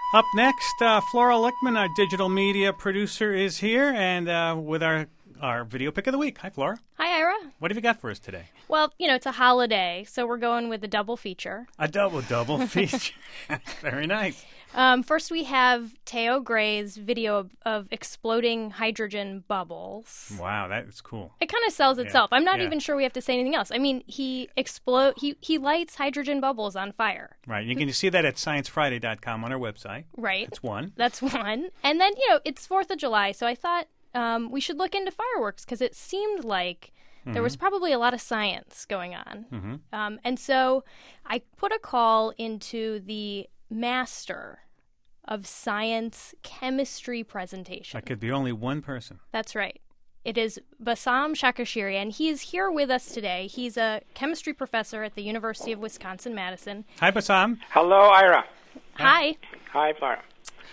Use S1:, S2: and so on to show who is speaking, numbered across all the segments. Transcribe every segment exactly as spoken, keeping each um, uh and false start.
S1: Up next, uh, Flora Lichtman, our digital media producer, is here, and uh, with our our video pick of the week. Hi, Flora.
S2: Hi, Ira.
S1: What have you got for us today?
S2: Well, you know, it's a holiday, so we're going with a double feature.
S1: A double double feature. Very nice.
S2: Um, first, we have Theo Gray's video of, of exploding hydrogen bubbles.
S1: Wow, that is cool.
S2: It kind of sells itself.
S1: Yeah.
S2: I'm not
S1: Yeah.
S2: even sure we have to say anything else. I mean, he explode. He he lights hydrogen bubbles on fire.
S1: Right. You can see that at science friday dot com on our website.
S2: Right.
S1: That's one.
S2: That's one. And then, you know, it's fourth of July, so I thought um, we should look into fireworks because it seemed like mm-hmm. there was probably a lot of science going on.
S1: Mm-hmm.
S2: Um, and so I put a call into the master of science chemistry presentation.
S1: That could be only one person.
S2: That's right. It is Bassam Shakashiri, and he's here with us today. He's a chemistry professor at the University of Wisconsin-Madison.
S1: Hi, Bassam.
S3: Hello, Ira.
S2: Hi.
S3: Hi, Flora.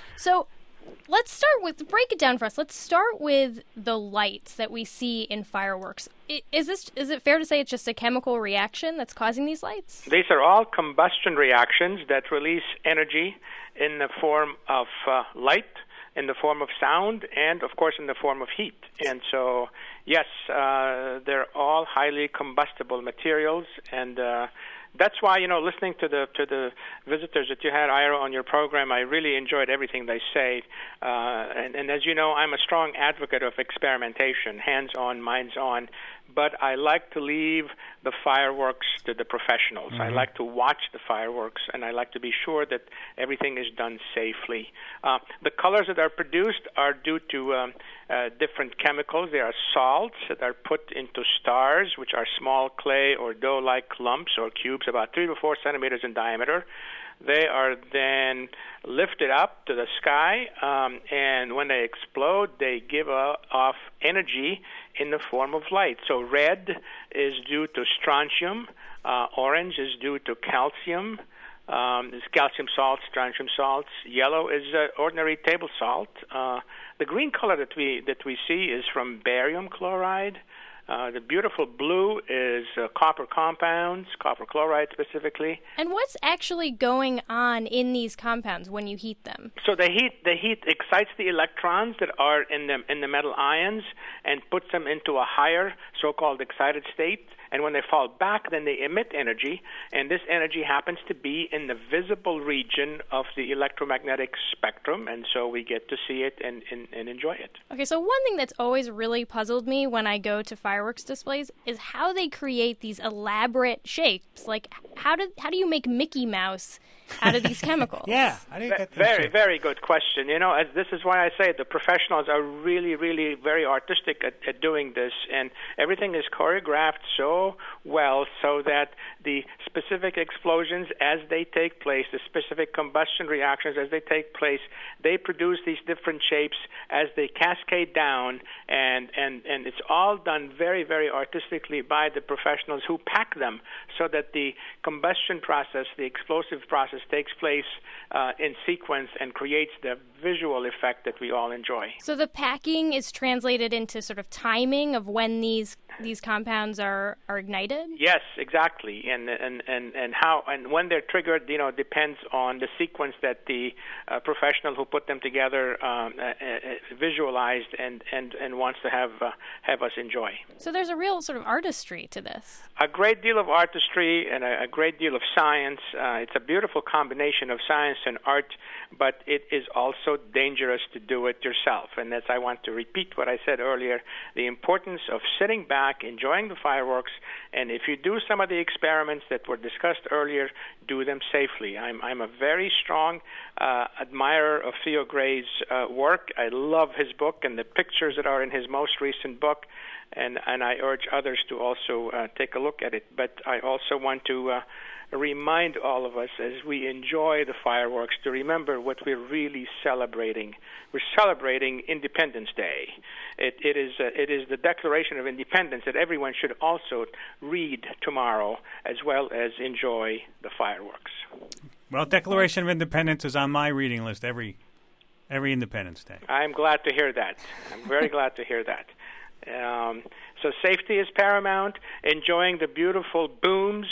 S2: So let's start with, break it down for us. Let's start with the lights that we see in fireworks. I- Is this is it fair to say it's just a chemical reaction that's causing these lights?
S3: These are all combustion reactions that release energy in the form of uh, light, in the form of sound, and, of course, in the form of heat. And so, yes, uh, they're all highly combustible materials, and uh, that's why, you know, listening to the to the visitors that you had, Ira, on your program, I really enjoyed everything they say. Uh, and, and as you know, I'm a strong advocate of experimentation, hands-on, minds-on. But I like to leave the fireworks to the professionals. Mm-hmm. I like to watch the fireworks, and I like to be sure that everything is done safely. Uh, the colors that are produced are due to um, uh, different chemicals. There are salts that are put into stars, which are small clay or dough-like lumps or cubes about three to four centimeters in diameter. They are then lifted up to the sky, um, and when they explode, they give uh, off energy in the form of light. So red is due to strontium, uh, orange is due to calcium, um, there's calcium salts, strontium salts. Yellow is uh, ordinary table salt. Uh, the green color that we that we see is from barium chloride. Uh, the beautiful blue is uh, copper compounds, copper chloride specifically.
S2: And what's actually going on in these compounds when you heat them?
S3: So the heat the heat excites the electrons that are in the in the metal ions and puts them into a higher so-called excited state. And when they fall back, then they emit energy, and this energy happens to be in the visible region of the electromagnetic spectrum, and so we get to see it and, and, and enjoy it.
S2: Okay, so one thing that's always really puzzled me when I go to fireworks displays is how they create these elaborate shapes. Like, how do how do you make Mickey Mouse out of these chemicals?
S1: Yeah, I didn't get that.
S3: Very,
S1: shit.
S3: very good question. You know, as this is why I say the professionals are really, really very artistic at, at doing this, and everything is choreographed so well so that the specific explosions as they take place, the specific combustion reactions as they take place, they produce these different shapes as they cascade down, and, and, and it's all done very, very artistically by the professionals who pack them so that the combustion process, the explosive process, takes place uh, in sequence and creates the visual effect that we all enjoy.
S2: So the packing is translated into sort of timing of when these these compounds are, are ignited?
S3: Yes, exactly. And, and and and how and when they're triggered, you know, depends on the sequence that the uh, professional who put them together um, uh, uh, visualized and, and, and wants to have uh, have us enjoy.
S2: So there's a real sort of artistry to this.
S3: A great deal of artistry and a, a great deal of science. Uh, it's a beautiful combination of science and art, but it is also dangerous to do it yourself. And as I want to repeat what I said earlier, the importance of sitting back, enjoying the fireworks, and if you do some of the experiments that were discussed earlier, do them safely. I'm, I'm a very strong uh, admirer of Theo Gray's uh, work. I love his book and the pictures that are in his most recent book, and, and I urge others to also uh, take a look at it. But I also want to uh, remind all of us as we enjoy the fireworks to remember what we're really celebrating. We're celebrating Independence Day. It, it is uh, it is the Declaration of Independence that everyone should also read tomorrow, as well as enjoy the fireworks.
S1: Well, Declaration of Independence is on my reading list every every Independence Day.
S3: I'm glad to hear that. I'm very glad to hear that. Um, so safety is paramount. Enjoying the beautiful booms,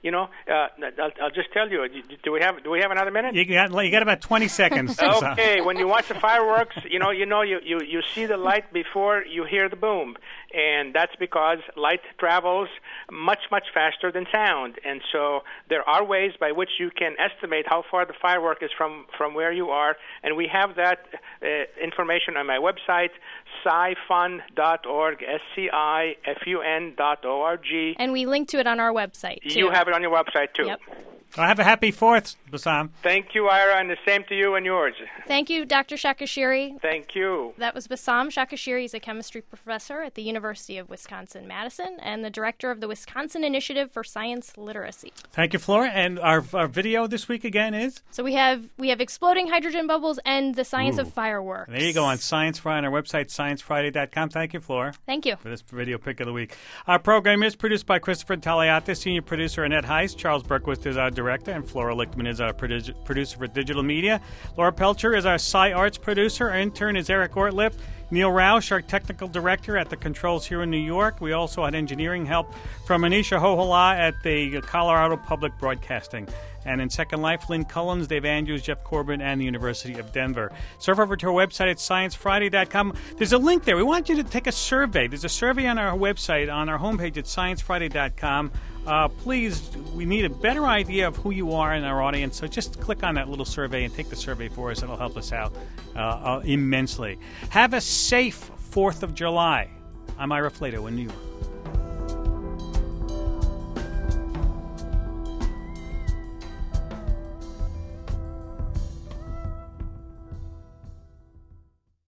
S3: you know, uh, I'll, I'll just tell you. Do we have do we have another minute?
S1: You got you got about twenty seconds.
S3: Okay, when you watch the fireworks, you know, you know, you, you, you see the light before you hear the boom, and that's because light travels much much faster than sound, and so there are ways by which you can estimate how far the firework is from from where you are, and we have that uh, information on my website, sci fun dot org, S C I F U N dot O R G.
S2: And we link to it on our website, too.
S3: You have it on your website, too.
S2: Yep.
S1: Well, have a happy Fourth, Bassam.
S3: Thank you, Ira, and the same to you and yours.
S2: Thank you, Doctor Shakashiri.
S3: Thank you.
S2: That was Bassam Shakashiri. He's a chemistry professor at the University of Wisconsin-Madison and the director of the Wisconsin Initiative for Science Literacy.
S1: Thank you, Flora. And our, our video this week again is?
S2: So we have we have exploding hydrogen bubbles and the science
S1: Ooh.
S2: of fireworks.
S1: There you go, on Science Friday, on our website, science friday dot com. Thank you, Flora.
S2: Thank you.
S1: For this video pick of the week. Our program is produced by Christopher Taliatis, senior producer Annette Heiss, Charles Berquist is our director, and Flora Lichtman is our produ- producer for digital media. Laura Pelcher is our Sci Arts producer. Our intern is Eric Ortlip. Neil Roush, our technical director at the controls here in New York. We also had engineering help from Anisha Hohola at the Colorado Public Broadcasting. And in Second Life, Lynn Cullens, Dave Andrews, Jeff Corbin, and the University of Denver. Surf over to our website at science friday dot com. There's a link there. We want you to take a survey. There's a survey on our website, on our homepage at science friday dot com. Uh, please, we need a better idea of who you are in our audience, so just click on that little survey and take the survey for us. It'll help us out uh, uh, immensely. Have a safe fourth of July. I'm Ira Flato in New York.